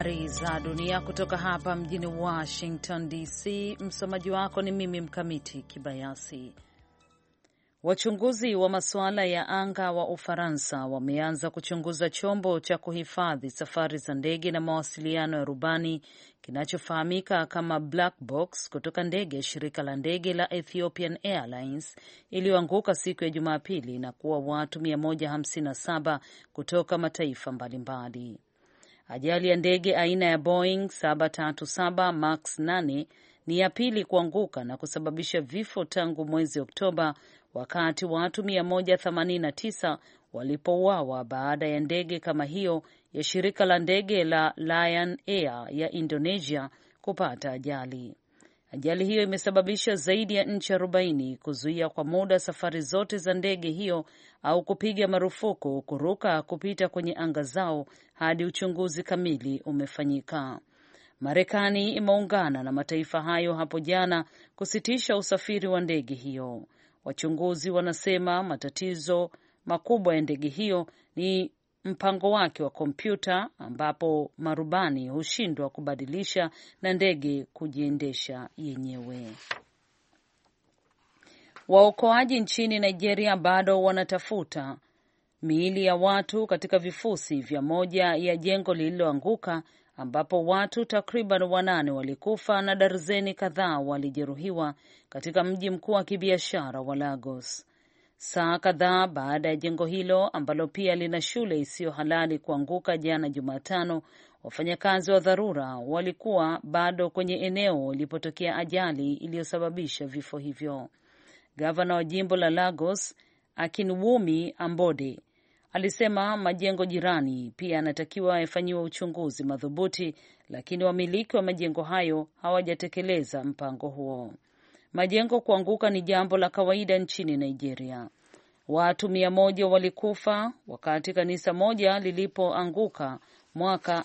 Habari za dunia kutoka hapa mjini Washington DC. Msomaji wako ni mimi Mkamiti Kibayasi. Wachunguzi wa masuala ya anga wa Ufaransa wameanza kuchunguza chombo cha kuhifadhi safari za ndege na mawasiliano ya rubani kinachofahamika kama black box kutoka ndege ya shirika la ndege la Ethiopian Airlines iliyoanguka siku ya Jumapili na kuua watu 157 kutoka mataifa mbalimbali. Ajali ya ndege aina ya Boeing 737 Max 8 ni ya pili kuanguka na kusababisha vifo tangu mwezi Oktoba, wakati watu 189 walipouawa baada ya ndege kama hiyo ya shirika la ndege la Lion Air ya Indonesia kupata ajali. Ajali hiyo imesababisha zaidi ya nchi 40 kuzuia kwa muda safari zote za ndege hiyo au kupiga marufuku kuruka kupita kwenye anga zao hadi uchunguzi kamili umefanyika. Marekani imeungana na mataifa hayo hapo jana kusitisha usafiri wa ndege hiyo. Wachunguzi wanasema matatizo makubwa ya ndege hiyo ni mpango wake wa kompyuta ambapo marubani hushindwa kubadilisha na ndege kujiendesha yenyewe. Waokoaji nchini Nigeria bado wanatafuta miili ya watu katika vifusi vya moja ya jengo lililoanguka ambapo watu takriban 8 walikufa na darzeni kadhaa walijeruhiwa katika mji mkuu wa kibiashara wa Lagos. Saa kadhaa baada ya jengo hilo ambalo pia lina shule isiyo halali kuanguka jana Jumatano, wafanyakazi wa dharura walikuwa bado kwenye eneo ilipotokea ajali iliyosababisha vifo hivyo. Gavana wa jimbo la Lagos, Akinwumi Ambode, alisema majengo jirani pia yanatakiwa yafanyiwe uchunguzi madhubuti, lakini wamiliki wa majengo hayo hawajatekeleza mpango huo. Majengo kuanguka ni jambo la kawaida nchini Nigeria. Watu 100 walikufa wakati kanisa moja lilipoanguka mwaka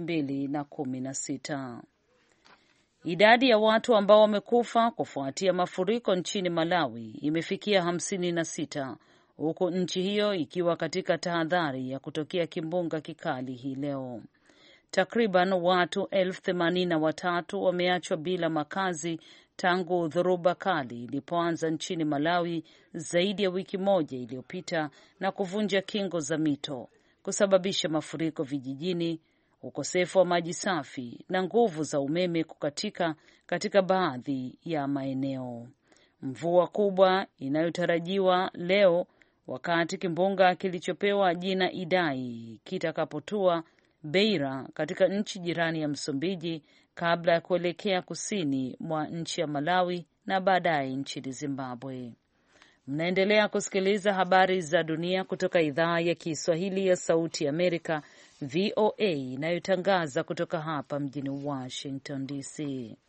2016. Idadi ya watu ambao wamekufa kufuatia mafuriko nchini Malawi imefikia 56, huku nchi hiyo ikiwa katika tahadhari ya kutokea kimbunga kikali hii leo. Takriban watu 83,000 wameachwa bila makazi tangu dhoruba kali ilipoanza nchini Malawi zaidi ya wiki moja iliyopita na kuvunja kingo za mito, kusababisha mafuriko vijijini, ukosefu wa maji safi na nguvu za umeme kukatika katika baadhi ya maeneo. Mvua kubwa inayotarajiwa leo wakati kimbunga kilichopewa jina Idai kitakapotua Beira katika nchi jirani ya Msumbiji kabla ya kuelekea kusini mwa nchi ya Malawi na baadaye nchini Zimbabwe. Mnaendelea kusikiliza habari za dunia kutoka idhaa ya Kiswahili ya Sauti Amerika, VOA, inayotangaza kutoka hapa mjini Washington DC.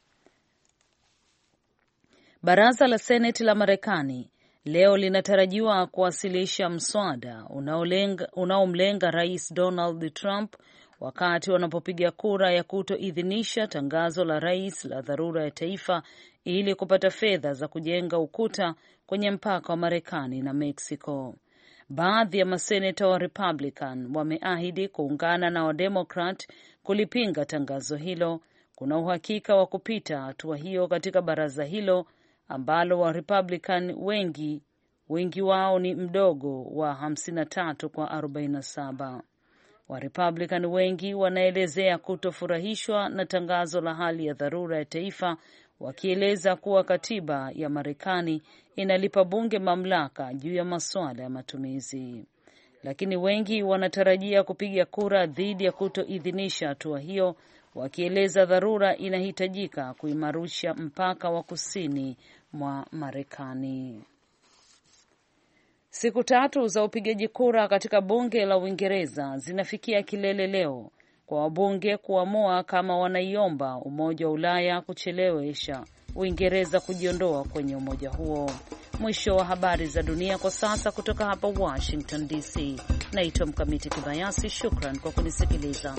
Baraza la Seneti la Marekani leo linatarajiwa kuwasilisha mswada unaomlenga Rais Donald Trump wakati wanapopiga kura ya kutoidhinisha tangazo la rais la dharura ya taifa ili kupata fedha za kujenga ukuta kwenye mpaka wa Marekani na Mexico. Baadhi ya maseneta wa Republican wameahidi kuungana na Wademokrat kulipinga tangazo hilo. Kuna uhakika wa kupita hatua hiyo katika baraza hilo ambalo wa Republican wengi wao ni mdogo wa 53 kwa 47. Wa Republican wengi wanaelezea kutofurahishwa na tangazo la hali ya dharura ya taifa, wakieleza kuwa katiba ya Marekani inalipa bunge mamlaka juu ya masuala ya matumizi. Lakini wengi wanatarajia kupiga kura dhidi ya kutoidhinisha hatua hiyo, wakieleza dharura inahitajika kuimarisha mpaka wa kusini mwa Marekani. Siku 3 za upigaji kura katika bunge la Uingereza zinafikia kilele leo kwa wabunge kuamua kama wanaiomba Umoja wa Ulaya kuchelewesha Uingereza kujiondoa kwenye umoja huo. Mwisho wa habari za dunia kwa sasa kutoka hapa Washington DC. Naitwa Mkamiti Kibayasi. Shukran kwa kunisikiliza.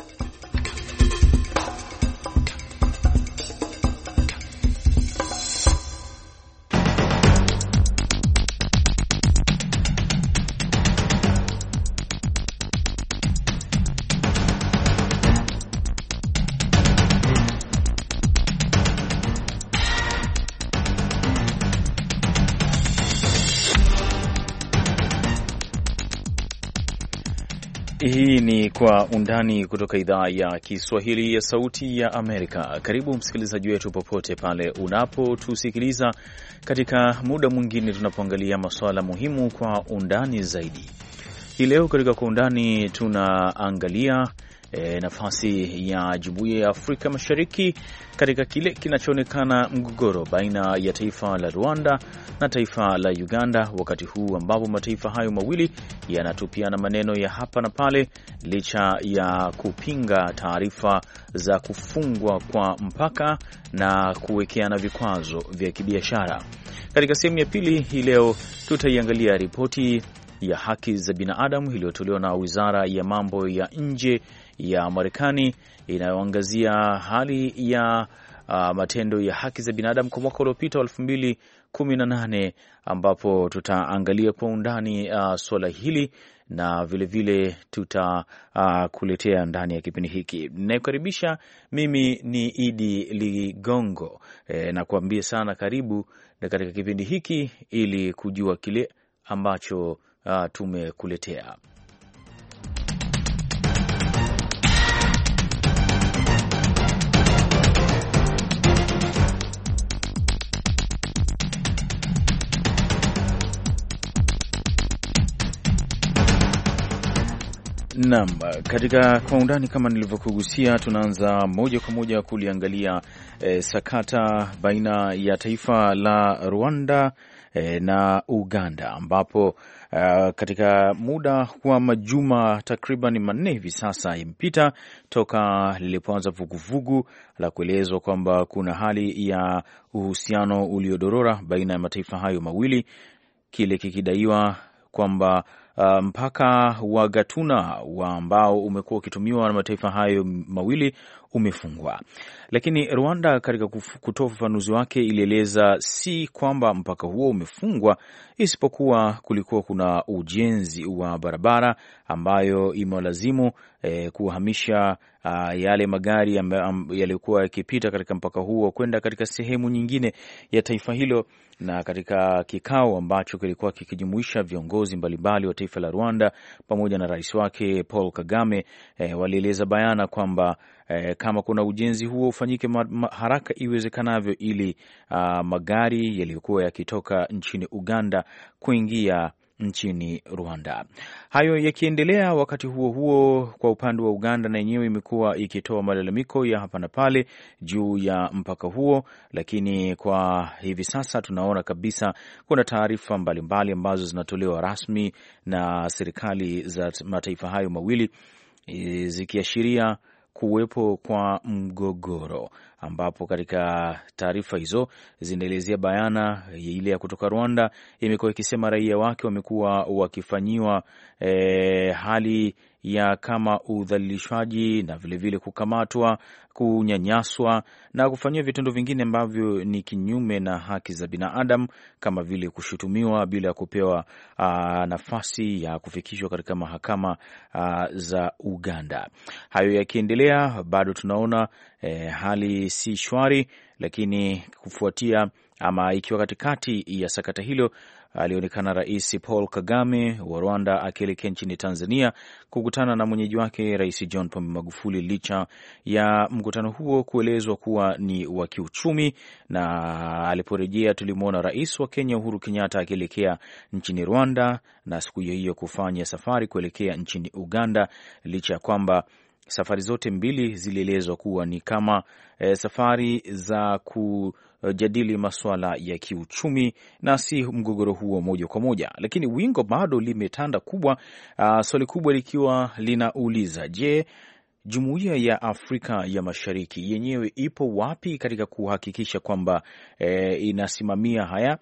Hii ni Kwa Undani kutoka idhaa ya Kiswahili ya Sauti ya Amerika. Karibu msikilizaji wetu popote pale unapotusikiliza katika muda mwingine tunapoangalia masuala muhimu kwa undani zaidi. Hii leo katika Kwa Undani tunaangalia nafasi ya Jumuiya ya Afrika Mashariki katika kile kinachoonekana mgogoro baina ya taifa la Rwanda na taifa la Uganda, wakati huu ambapo mataifa hayo mawili yanatupiana maneno ya hapa na pale licha ya kupinga taarifa za kufungwa kwa mpaka na kuwekeana vikwazo vya kibiashara. Katika sehemu ya pili hii leo tutaiangalia ripoti ya haki za binadamu iliyotolewa na Wizara ya Mambo ya Nje ya Marekani inayoangazia hali ya matendo ya haki za binadamu kwa mwaka uliopita 2018, ambapo tutaangalia kwa undani swala hili na vilevile tutakuletea ndani ya kipindi hiki. Ninakukaribisha, mimi ni Idi Ligongo na kuambia sana karibu katika kipindi hiki ili kujua kile ambacho tumekuletea. Naam, katika Kwa Undani kama nilivyokugusia, tunaanza moja kwa moja kuliangalia sakata baina ya taifa la Rwanda na Uganda, ambapo katika muda wa majuma takriban 4 hivi sasa imepita toka lilipoanza vuguvugu la kuelezwa kwamba kuna hali ya uhusiano uliodorora baina ya mataifa hayo mawili, kile kikidaiwa kwamba mpaka wa Gatuna ambao umekuwa ukitumiwa na mataifa hayo mawili umefungwa. Lakini Rwanda katika kutoa ufafanuzi wake ilieleza si kwamba mpaka huo umefungwa, isipokuwa kulikuwa kuna ujenzi wa barabara ambayo imewalazimu kuhamisha yale magari yaliokuwa yakipita katika mpaka huo kwenda katika sehemu nyingine ya taifa hilo. Na katika kikao ambacho kilikuwa kikijumuisha viongozi mbalimbali wa taifa la Rwanda pamoja na rais wake Paul Kagame, walieleza bayana kwamba kama kuna ujenzi huo ufanyike haraka iwezekanavyo ili magari yaliyokuwa yakitoka nchini Uganda kuingia nchini Rwanda. Hayo yakiendelea, wakati huo huo kwa upande wa Uganda na yenyewe imekuwa ikitoa malalamiko ya hapa na pale juu ya mpaka huo, lakini kwa hivi sasa tunaona kabisa kuna taarifa mbalimbali ambazo zinatolewa rasmi na serikali za mataifa hayo mawili zikiashiria kuwepo kwa mgogoro, ambapo katika taarifa hizo zinaelezea bayana ile ya kutoka Rwanda imekuwa ikisema raia wake wamekuwa wakifanyiwa hali ya kama udhalilishwaji na vilevile kukamatwa, kunyanyaswa na kufanyiwa vitendo vingine ambavyo ni kinyume na haki za binadamu, kama vile kushutumiwa bila kupewa nafasi ya kufikishwa katika mahakama za Uganda. Hayo yakiendelea, bado tunaona hali si shwari, lakini kufuatia ama ikiwa katikati ya sakata hilo, alionekana Rais Paul Kagame wa Rwanda akielekea nchini Tanzania kukutana na mwenyeji wake Rais John Pombe Magufuli, licha ya mkutano huo kuelezwa kuwa ni wa kiuchumi. Na aliporejea tulimwona Rais wa Kenya Uhuru Kenyatta akielekea nchini Rwanda na siku hiyo kufanya safari kuelekea nchini Uganda, licha ya kwamba safari zote mbili zilielezwa kuwa ni kama safari za kujadili masuala ya kiuchumi na si mgogoro huo moja kwa moja. Lakini wingo bado limetanda kubwa, swali kubwa likiwa linauliza, je, Jumuiya ya Afrika ya Mashariki yenyewe ipo wapi katika kuhakikisha kwamba inasimamia haya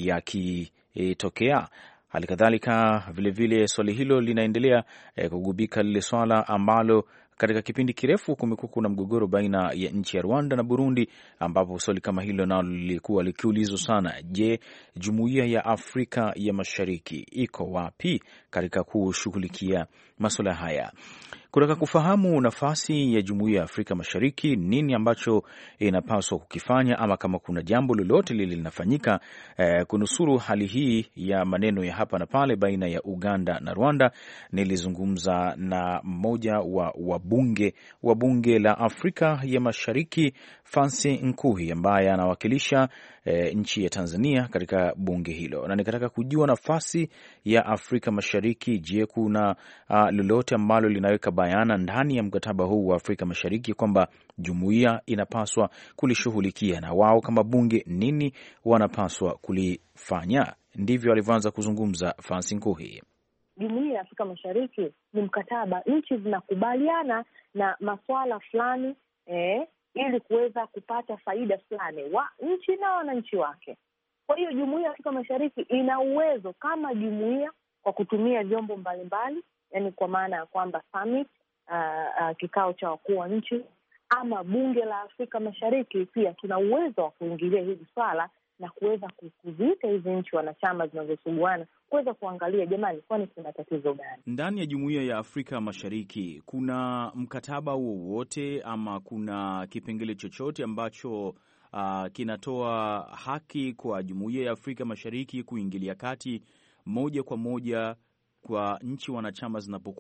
yakitokea? Halikadhalika vilevile swali hilo linaendelea kugubika lile swala ambalo katika kipindi kirefu kumekuwa kuna mgogoro baina ya nchi ya Rwanda na Burundi, ambapo swali kama hilo nalo lilikuwa likiulizwa sana. Je, Jumuiya ya Afrika ya Mashariki iko wapi katika kushughulikia masuala haya? Kutaka kufahamu nafasi ya Jumuiya ya Afrika Mashariki, nini ambacho inapaswa kukifanya, ama kama kuna jambo lolote lile linafanyika kunusuru hali hii ya maneno ya hapa na pale baina ya Uganda na Rwanda, nilizungumza na mmoja wa wabunge wa bunge la Afrika ya Mashariki, Fancy Nkuhi, ambaye anawakilisha nchi ya Tanzania katika bunge hilo, na nikataka kujua nafasi ya Afrika Mashariki. Je, kuna lolote ambalo linaweka bayana ndani ya mkataba huu wa Afrika Mashariki kwamba jumuiya inapaswa kulishughulikia, na wao kama bunge nini wanapaswa kulifanya? Ndivyo alivyoanza kuzungumza Fancy Nkuhi. Jumuiya ya Afrika Mashariki ni mkataba, nchi zinakubaliana na masuala fulani ili kuweza kupata faida fulani wa nchi na wananchi wake. Kwa hiyo Jumuiya ya Afrika Mashariki ina uwezo kama jumuiya kwa kutumia vyombo mbalimbali, yani kwa maana ya kwamba summit, kikao cha wakuu wa nchi, ama bunge la Afrika Mashariki pia tuna uwezo wa kuingilia hili swala na kuweza kuziita hizi nchi wanachama zinazosuguana kuweza kuangalia, jamani, kwani kuna tatizo gani ndani ya Jumuiya ya Afrika Mashariki? Kuna mkataba wowote ama kuna kipengele chochote ambacho kinatoa haki kwa Jumuiya ya Afrika Mashariki kuingilia kati moja kwa moja kwa nchi wanachama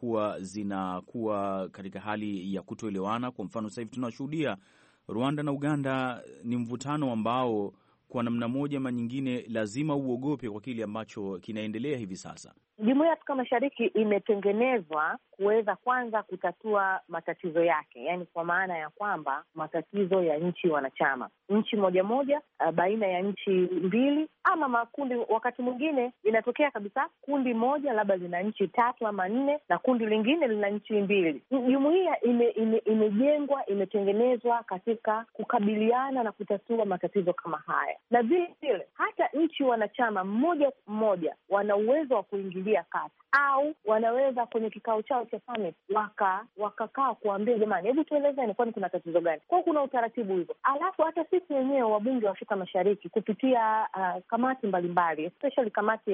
zinakuwa katika hali ya kutoelewana? Kwa mfano, sasa hivi tunashuhudia Rwanda na Uganda ni mvutano ambao kwa namna moja ama nyingine lazima uogope kwa kile ambacho kinaendelea hivi sasa. Jumuiya ya Afrika Mashariki imetengenezwa kuweza kwanza kutatua matatizo yake, yani kwa maana ya kwamba matatizo ya nchi wanachama, nchi moja moja, baina ya nchi mbili ama makundi. Wakati mwingine inatokea kabisa kundi moja labda lina nchi 3 ama 4 na kundi lingine lina nchi 2. Jumuiya imejengwa, imetengenezwa katika kukabiliana na kutatua matatizo kama haya, na vile vile hata nchi wanachama mmoja mmoja wana uwezo wa kuingilia kati, au wanaweza kwenye kikao chao cha summit wakakaa kuambia, jamani, hebu tuelezeni kwani kuna tatizo gani. Kwa kuna utaratibu hivyo. Alafu hata sisi wenyewe wabunge wa Afrika Mashariki kupitia kamati mbalimbali, especially kamati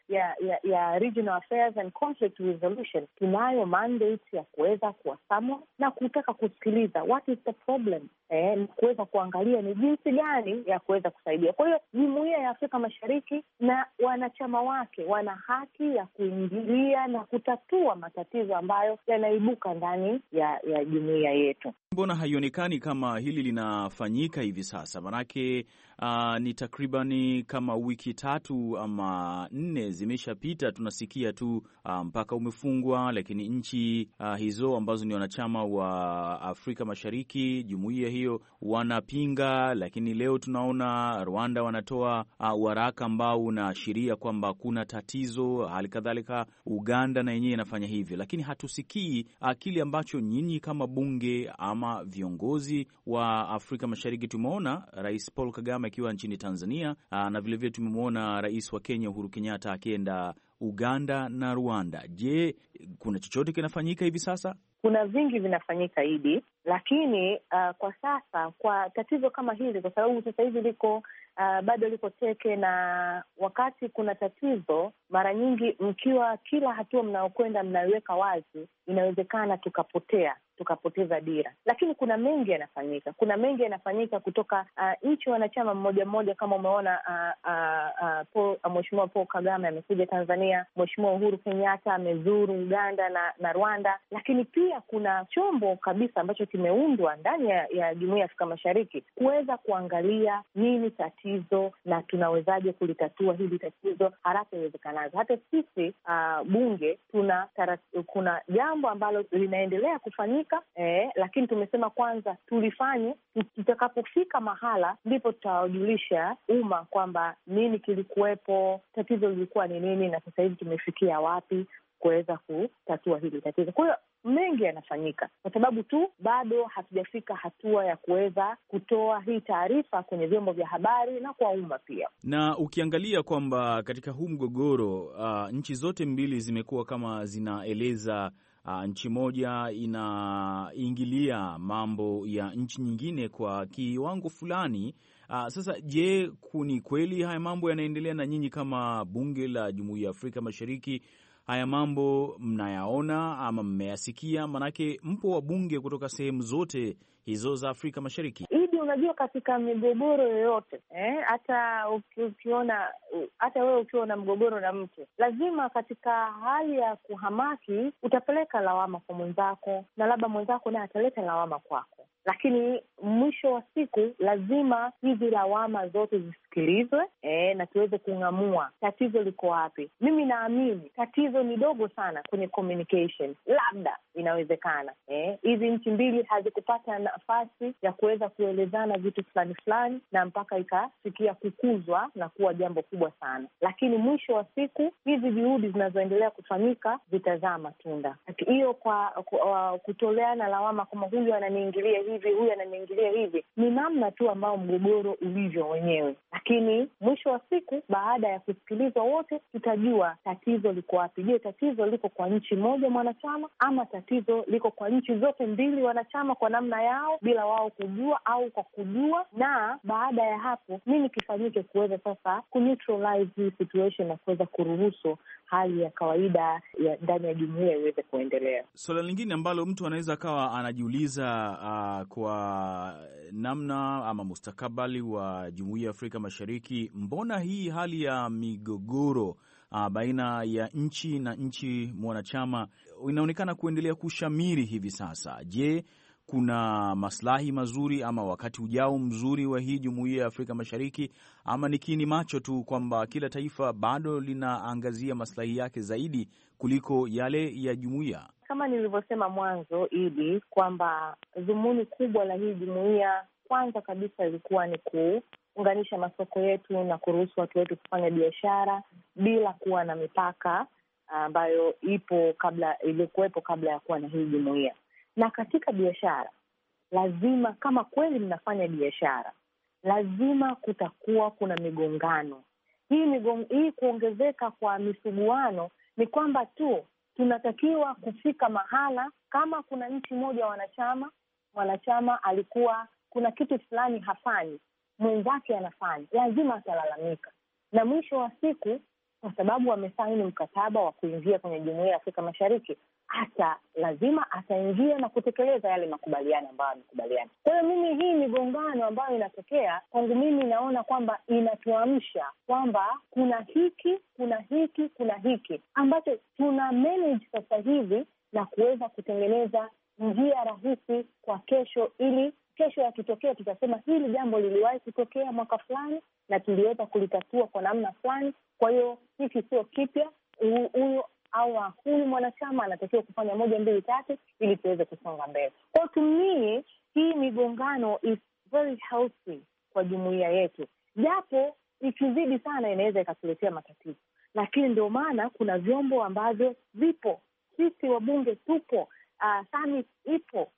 ya Regional Affairs and Conflict Resolution, tunayo mandate ya kuweza kuwasamwa na kutaka kusikiliza what is the problem, na kuweza kuangalia ni jinsi gani ya kuweza kusaidia. Kwa hiyo Jumuiya ya Afrika Mashariki na wanachama wake wana haki ya kuingilia na kutatua matatizo ambayo yanaibuka ndani ya jumuiya yetu. Mbona haionekani kama hili linafanyika hivi sasa? Manake ni takribani kama wiki 3 ama 4 zimeshapita, tunasikia tu mpaka umefungwa, lakini nchi hizo ambazo ni wanachama wa Afrika Mashariki, jumuiya hiyo, wanapinga. Lakini leo tunaona Rwanda wanatoa waraka ambao unaashiria kwamba kuna tatizo, hali kadhalika Uganda na yenyewe inafanya hivyo, lakini hatusikii kile ambacho nyinyi kama bunge ama viongozi wa Afrika Mashariki. Tumeona Rais Paul Kagame akiwa nchini Tanzania, na vilevile tumemwona Rais wa Kenya Uhuru Kenyatta akienda Uganda na Rwanda. Je, kuna chochote kinafanyika hivi sasa? Kuna vingi vinafanyika hivi, lakini kwa sasa kwa tatizo kama hili, kwa sababu sasa hivi liko bado liko teke, na wakati kuna tatizo, mara nyingi mkiwa kila hatua mnayokwenda mnaiweka wazi, inawezekana tukapoteza dira. Lakini kuna mengi yanafanyika, kutoka nchi wanachama mmoja kama umeona Mheshimiwa Paul Kagame amekuja Tanzania, Mheshimiwa Uhuru Kenyatta amezuru Uganda na Rwanda, lakini pia kuna chombo kabisa ambacho kimeundwa ndani ya Jumuiya ya Afrika Mashariki kuweza kuangalia nini tatizo na tunawezaje kulitatua hili tatizo haraka iwezekanavyo. Hata sisi bunge kuna jambo ambalo linaendelea kufanyika, lakini tumesema kwanza tulifanye, tutakapofika mahala ndipo tutawajulisha umma kwamba nini kilikuwepo, tatizo lilikuwa ni nini, na sasa hivi tumefikia wapi kuweza kutatua hili tatizo. Kwa hiyo mengi yanafanyika, kwa sababu tu bado hatujafika hatua ya kuweza kutoa hii taarifa kwenye vyombo vya habari na kwa umma pia. Na ukiangalia kwamba katika huu mgogoro nchi zote mbili zimekuwa kama zinaeleza nchi moja inaingilia mambo ya nchi nyingine kwa kiwango fulani. Sasa je, kuni kweli haya mambo yanaendelea, na nyinyi kama bunge la Jumuiya ya Afrika Mashariki haya mambo mnayaona ama mmeyasikia? Manake mpo wabunge kutoka sehemu zote hizo za Afrika Mashariki. Idi, unajua katika migogoro yoyote hata ukiona, hata wewe ukiwa na mgogoro na mtu, lazima katika hali ya kuhamaki utapeleka lawama kwa mwenzako, na labda mwenzako naye ataleta lawama kwako, lakini mwisho wa siku lazima hizi lawama zote zisikilizwe na tuweze kung'amua tatizo liko wapi. Mimi naamini tatizo ni dogo sana kwenye communication, labda inawezekana hizi nchi mbili hazikupata nafasi ya kuweza kuelezana vitu fulani fulani na mpaka ikafikia kukuzwa na kuwa jambo kubwa sana, lakini mwisho wa siku hizi juhudi zinazoendelea kufanyika zitazaa matunda. Hiyo kwa kutoleana lawama kama huyu ananiingilia hivi, huyu ananiingilia hivi, ni namna tu ambao mgogoro ulivyo wenyewe, lakini mwisho wa siku baada ya kusikilizwa wote tutajua tatizo liko wapi. Je, tatizo liko kwa nchi moja mwanachama ama tatizo liko kwa nchi zote mbili wanachama kwa namna yao bila wao kujua au kwa kujua? Na baada ya hapo nini kifanyike kuweza sasa kuneutralize hii situation na kuweza kuruhusu hali ya kawaida ya ndani ya jumuiya iweze kuendelea. Swala lingine ambalo mtu anaweza akawa anajiuliza kwa namna ama mustakabali wa Jumuiya ya Afrika Mashariki, mbona hii hali ya migogoro baina ya nchi na nchi mwanachama inaonekana kuendelea kushamiri hivi sasa? Je, kuna maslahi mazuri ama wakati ujao mzuri wa hii Jumuiya ya Afrika Mashariki, ama ni kiini macho tu kwamba kila taifa bado linaangazia maslahi yake zaidi kuliko yale ya jumuiya? Kama nilivyosema mwanzo, Idi, kwamba dhumuni kubwa la hii jumuiya kwanza kabisa ilikuwa ni kuunganisha masoko yetu na kuruhusu watu wetu kufanya biashara bila kuwa na mipaka ambayo ilikuwepo kabla ya kuwa na hii jumuiya. Na katika biashara lazima, kama kweli mnafanya biashara, lazima kutakuwa kuna migongano. Hii kuongezeka kwa misuguano ni kwamba tu tunatakiwa kufika mahala, kama kuna nchi moja mwanachama alikuwa kuna kitu fulani hafanyi, mwenzake anafanya, lazima atalalamika. Na mwisho wa siku, kwa sababu wamesaini mkataba wa kuingia kwenye Jumuiya ya Afrika Mashariki, hata lazima ataingia na kutekeleza yale makubaliano ambayo amekubaliana. Kwa hiyo mimi, hii migongano ambayo inatokea kwangu mimi, naona kwamba inatuamsha kwamba kuna hiki ambacho tuna manage sasa hivi na kuweza kutengeneza njia rahisi kwa kesho, ili kesho yakitokea tutasema hili jambo liliwahi kutokea mwaka fulani na tuliweza kulitatua kwa namna fulani. Kwa hiyo hiki sio kipya, huyu au huyu mwanachama anatakiwa kufanya 1, 2, 3 ili tuweze kusonga mbele. Kwa tumie hii migongano is very healthy kwa jumuiya yetu, japo ikizidi sana inaweza ikatuletea matatizo, lakini ndio maana kuna vyombo ambavyo vipo. Sisi wabunge tupo, summit ipo,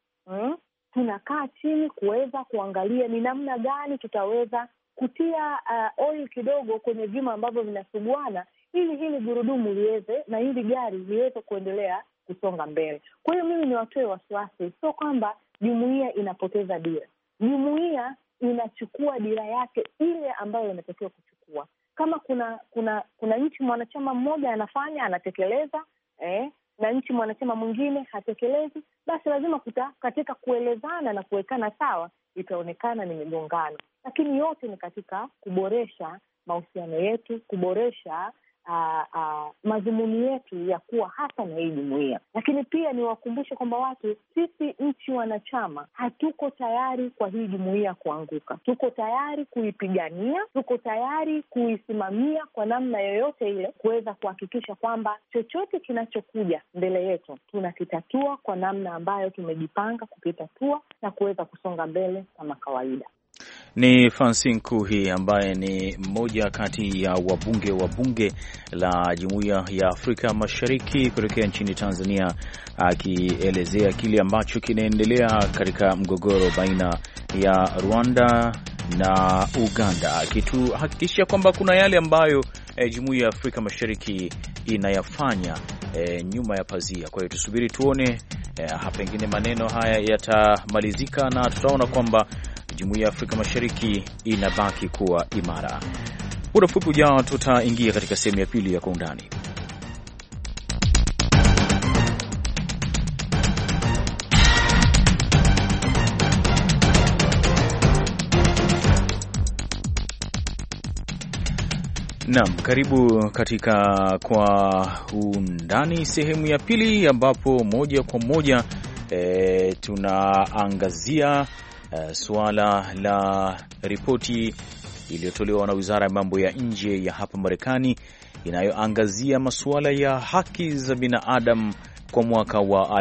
tunakaa chini kuweza kuangalia ni namna gani tutaweza kutia oil kidogo kwenye vyuma ambavyo vinasuguana, ili hili gurudumu liweze na hili gari liweze kuendelea kusonga mbele. Kwa hiyo mimi niwatoe wasiwasi, sio kwamba jumuiya inapoteza dira. Jumuiya inachukua dira yake ile ambayo inatakiwa kuchukua. Kama kuna nchi mwanachama mmoja anafanya, anatekeleza, na nchi mwanachama mwingine hatekelezi, basi lazima katika kuelezana na kuwekana sawa itaonekana ni migongano, lakini yote ni katika kuboresha mahusiano yetu, kuboresha madhumuni yetu ya kuwa hasa na hii jumuiya. Lakini pia niwakumbushe kwamba watu, sisi nchi wanachama hatuko tayari kwa hii jumuiya kuanguka. Tuko tayari kuipigania, tuko tayari kuisimamia kwa namna yoyote ile, kuweza kuhakikisha kwamba chochote kinachokuja mbele yetu tunakitatua kwa namna ambayo tumejipanga kukitatua na kuweza kusonga mbele kama kawaida. Ni Francine Nkuhi ambaye ni mmoja kati ya wabunge wa bunge la Jumuiya ya Afrika Mashariki kutokea nchini Tanzania, akielezea kile ambacho kinaendelea katika mgogoro baina ya Rwanda na Uganda, akituhakikishia kwamba kuna yale ambayo Jumuiya ya Afrika Mashariki inayafanya nyuma ya pazia. Kwa hiyo tusubiri tuone, pengine maneno haya yatamalizika na tutaona kwamba Jumuiya ya Afrika Mashariki inabaki kuwa imara. Muda mfupi ujao tutaingia katika sehemu ya pili ya Kwa Undani. Naam, karibu katika Kwa Undani sehemu ya pili, ambapo moja kwa moja tunaangazia suala la ripoti iliyotolewa na Wizara ya Mambo ya Nje ya hapa Marekani inayoangazia masuala ya haki za binadamu kwa mwaka wa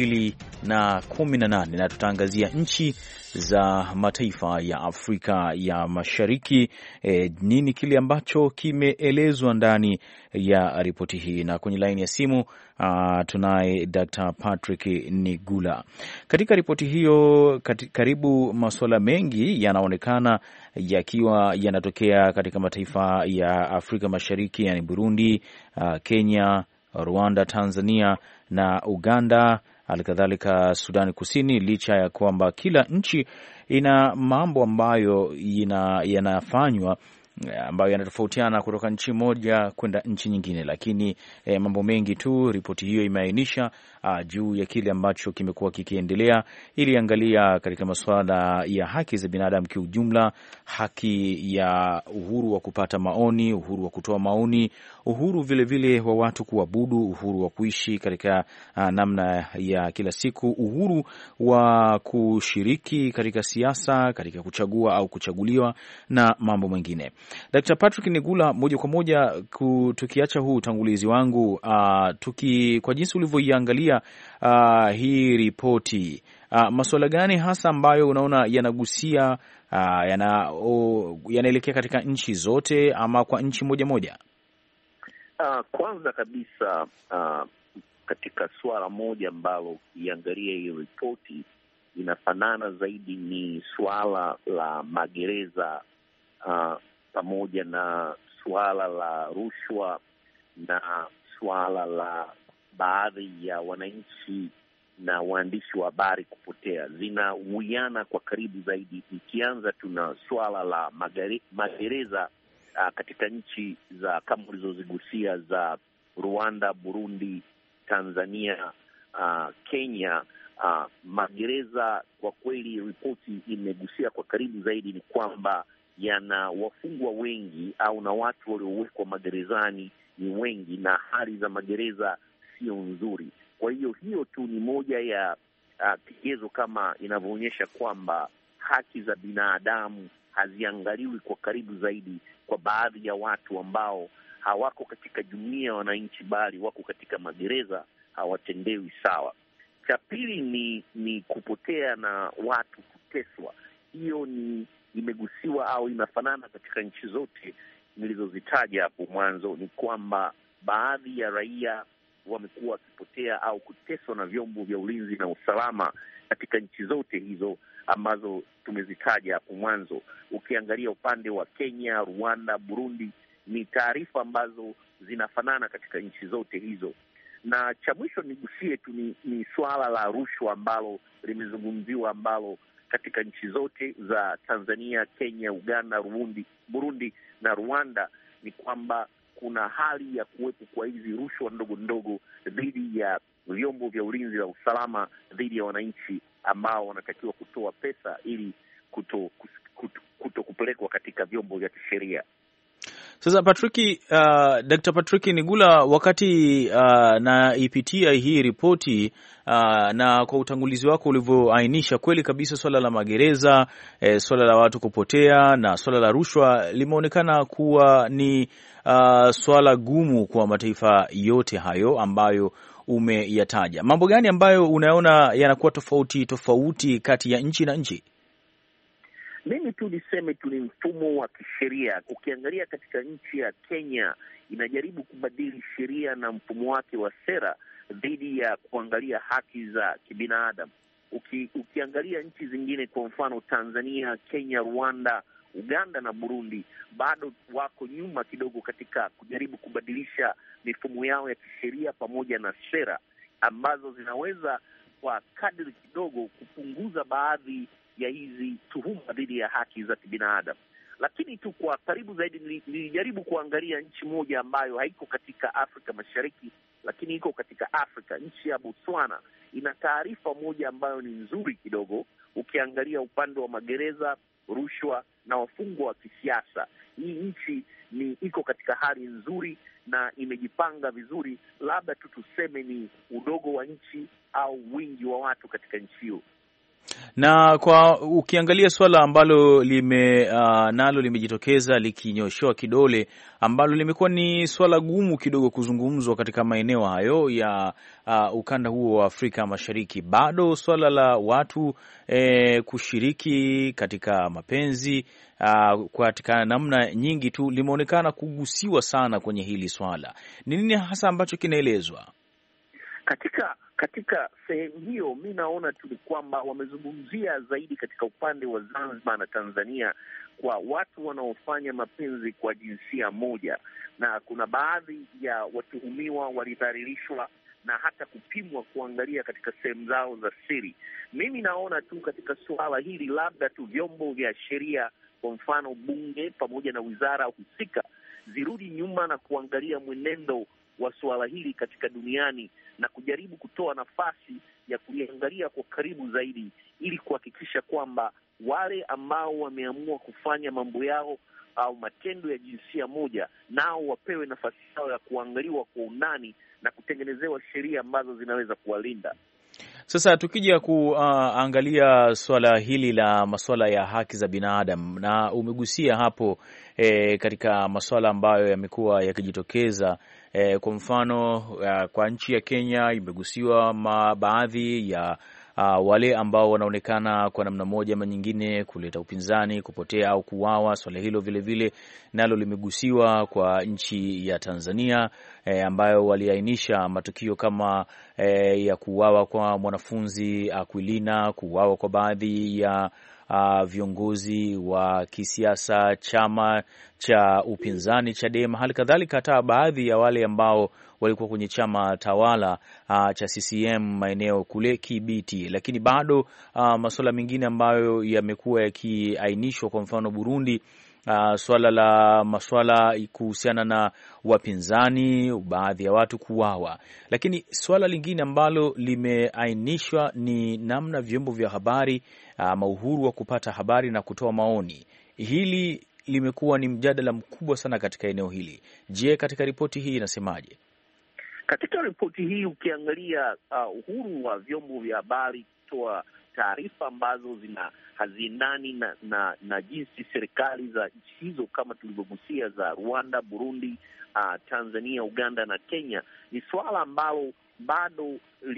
2018 na tutaangazia nchi za mataifa ya Afrika ya Mashariki, nini kile ambacho kimeelezwa ndani ya ripoti hii. Na kwenye laini ya simu tunaye Dr. Patrick Nigula. Katika ripoti hiyo karibu masuala mengi yanaonekana yakiwa yanatokea katika mataifa ya Afrika Mashariki, yani Burundi, Kenya, Rwanda, Tanzania na Uganda, halikadhalika Sudani Kusini, licha ya kwamba kila nchi ina mambo ambayo yanafanywa ambayo yanatofautiana kutoka nchi moja kwenda nchi nyingine, lakini mambo mengi tu ripoti hiyo imeainisha juu ya kile ambacho kimekuwa kikiendelea. Iliangalia katika masuala ya haki za binadamu kiujumla, haki ya uhuru wa kupata maoni, uhuru wa kutoa maoni, uhuru vile wa watu kuabudu, uhuru wa kuishi katika namna ya kila siku, uhuru wa kushiriki katika siasa, katika kuchagua au kuchaguliwa na mambo mengine. Dr. Patrick Nigula, moja kwa moja tukiacha huu utangulizi wangu, kwa jinsi ulivyoiangalia hii ripoti, masuala gani hasa ambayo unaona yanagusia, yanaelekea katika nchi zote ama kwa nchi moja moja? Kwanza kabisa, katika suala moja ambalo ukiangalia hii ripoti inafanana zaidi ni suala la magereza, pamoja na suala la rushwa na suala la baadhi ya wananchi na waandishi wa habari kupotea, zinawiana kwa karibu zaidi. Ikianza tuna suala la magereza katika nchi za kama ulizozigusia za Rwanda, Burundi, Tanzania, Kenya. Magereza kwa kweli ripoti imegusia kwa karibu zaidi ni kwamba yana wafungwa wengi au na watu waliowekwa magerezani ni wengi, na hali za magereza sio nzuri. Kwa hiyo tu ni moja ya kigezo kama inavyoonyesha kwamba haki za binadamu haziangaliwi kwa karibu zaidi kwa baadhi ya watu ambao hawako katika jumuiya ya wananchi, bali wako katika magereza, hawatendewi sawa. Cha pili ni kupotea na watu kuteswa. Hiyo imegusiwa au inafanana katika nchi zote nilizozitaja hapo mwanzo. Ni kwamba baadhi ya raia wamekuwa wakipotea au kuteswa na vyombo vya ulinzi na usalama katika nchi zote hizo ambazo tumezitaja hapo mwanzo. Ukiangalia upande wa Kenya, Rwanda, Burundi, ni taarifa ambazo zinafanana katika nchi zote hizo. Na cha mwisho nigusie tu ni swala la rushwa ambalo limezungumziwa, ambalo katika nchi zote za Tanzania, Kenya, Uganda, Burundi na Rwanda ni kwamba kuna hali ya kuwepo kwa hizi rushwa ndogo ndogo dhidi ya vyombo vya ulinzi na usalama, dhidi ya wananchi ambao wanatakiwa kutoa pesa ili kuto kupelekwa katika vyombo vya kisheria. Sasa Dr. Patrick Nigula, wakati naipitia hii ripoti na kwa utangulizi wako ulivyoainisha, kweli kabisa swala la magereza, swala la watu kupotea na swala la rushwa limeonekana kuwa ni swala gumu kwa mataifa yote hayo ambayo umeyataja. Mambo gani ambayo unaona yanakuwa tofauti kati ya nchi na nchi? Mimi tu niseme tu ni mfumo wa kisheria. Ukiangalia katika nchi ya Kenya, inajaribu kubadili sheria na mfumo wake wa sera dhidi ya kuangalia haki za kibinadamu. Ukiangalia nchi zingine, kwa mfano Tanzania, Kenya, Rwanda, Uganda na Burundi, bado wako nyuma kidogo katika kujaribu kubadilisha mifumo yao ya kisheria pamoja na sera ambazo zinaweza kwa kadri kidogo kupunguza baadhi ya hizi tuhuma dhidi ya haki za kibinadamu. Lakini tu kwa karibu zaidi nilijaribu kuangalia nchi moja ambayo haiko katika Afrika Mashariki lakini iko katika Afrika. Nchi ya Botswana ina taarifa moja ambayo ni nzuri kidogo, ukiangalia upande wa magereza, rushwa na wafungwa wa kisiasa. Hii nchi iko katika hali nzuri na imejipanga vizuri, labda tu tuseme ni udogo wa nchi au wingi wa watu katika nchi hiyo. Na kwa ukiangalia swala ambalo nalo limejitokeza likinyoshewa kidole, ambalo limekuwa ni swala gumu kidogo kuzungumzwa katika maeneo hayo ya ukanda huo wa Afrika Mashariki, bado swala la watu kushiriki katika mapenzi katika namna nyingi tu limeonekana kugusiwa sana kwenye hili swala. Ni nini hasa ambacho kinaelezwa katika sehemu hiyo? Mi naona tu ni kwamba wamezungumzia zaidi katika upande wa Zanzibar na Tanzania kwa watu wanaofanya mapenzi kwa jinsia moja, na kuna baadhi ya watuhumiwa walidhalilishwa na hata kupimwa kuangalia katika sehemu zao za siri. Mimi naona tu katika suala hili labda tu vyombo vya sheria, kwa mfano bunge pamoja na wizara husika, zirudi nyuma na kuangalia mwenendo wa suala hili katika duniani na kujaribu kutoa nafasi ya kuliangalia kwa karibu zaidi, ili kuhakikisha kwamba wale ambao wameamua kufanya mambo yao au matendo ya jinsia moja nao wapewe nafasi yao ya kuangaliwa kwa undani na kutengenezewa sheria ambazo zinaweza kuwalinda. Sasa tukija kuangalia swala hili la masuala ya haki za binadamu, na umegusia hapo katika masuala ambayo yamekuwa yakijitokeza, kwa mfano kwa nchi ya Kenya imegusiwa baadhi ya wale ambao wanaonekana kwa namna moja ama nyingine kuleta upinzani, kupotea au kuuawa. Swala hilo vile nalo limegusiwa kwa nchi ya Tanzania ambayo waliainisha matukio kama ya kuuawa kwa mwanafunzi Aquilina, kuuawa kwa baadhi ya viongozi wa kisiasa, chama cha upinzani Chadema, hali kadhalika hata baadhi ya wale ambao walikuwa kwenye chama tawala cha CCM maeneo kule Kibiti. Lakini bado masuala mengine ambayo yamekuwa yakiainishwa, kwa mfano Burundi, masuala kuhusiana na wapinzani, baadhi ya watu kuuawa. Lakini swala lingine ambalo limeainishwa ni namna vyombo vya habari ama uhuru wa kupata habari na kutoa maoni. Hili limekuwa ni mjadala mkubwa sana katika eneo hili. Je, katika ripoti hii inasemaje? Katika ripoti hii ukiangalia uhuru wa vyombo vya habari kutoa taarifa ambazo haziendani na jinsi serikali za nchi hizo kama tulivyogusia za Rwanda, Burundi, Tanzania, Uganda na Kenya, ni swala ambalo bado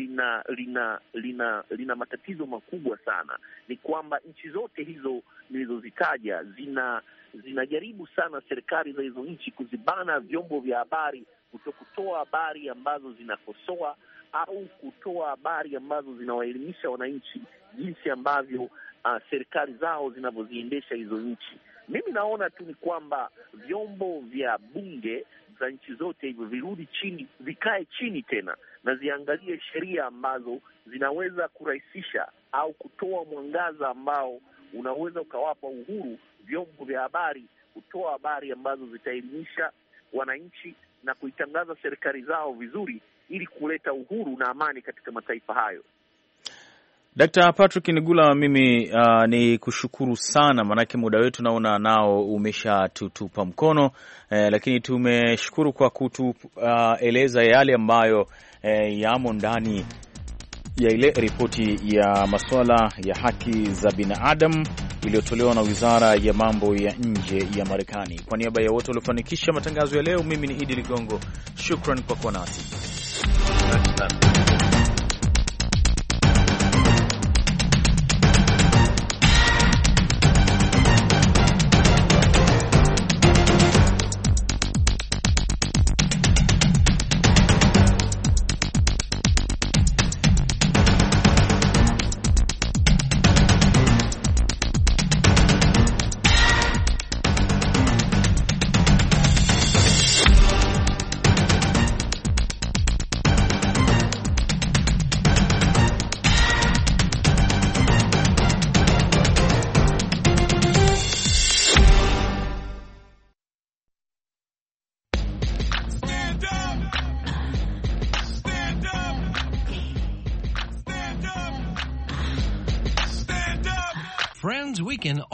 lina matatizo makubwa sana. Ni kwamba nchi zote hizo nilizozitaja zinajaribu sana, serikali za hizo nchi, kuzibana vyombo vya habari kutoa habari ambazo zinakosoa au kutoa habari ambazo zinawaelimisha wananchi jinsi ambavyo serikali zao zinavyoziendesha hizo nchi. Mimi naona tu ni kwamba vyombo vya bunge za nchi zote hivyo virudi chini, vikae chini tena na ziangalie sheria ambazo zinaweza kurahisisha au kutoa mwangaza ambao unaweza ukawapa uhuru vyombo vya habari kutoa habari ambazo zitaelimisha wananchi na kuitangaza serikali zao vizuri, ili kuleta uhuru na amani katika mataifa hayo. Dr. Patrick Nigula, mimi ni kushukuru sana, manake muda wetu naona nao umeshatutupa mkono, lakini tumeshukuru kwa kutueleza yale ambayo yamo ndani ya ile ripoti ya masuala ya haki za binadamu iliyotolewa na Wizara ya Mambo ya Nje ya Marekani. Kwa niaba ya wote waliofanikisha matangazo ya leo, mimi ni Idi Ligongo. Shukran kwa kuwa nasi. Weekend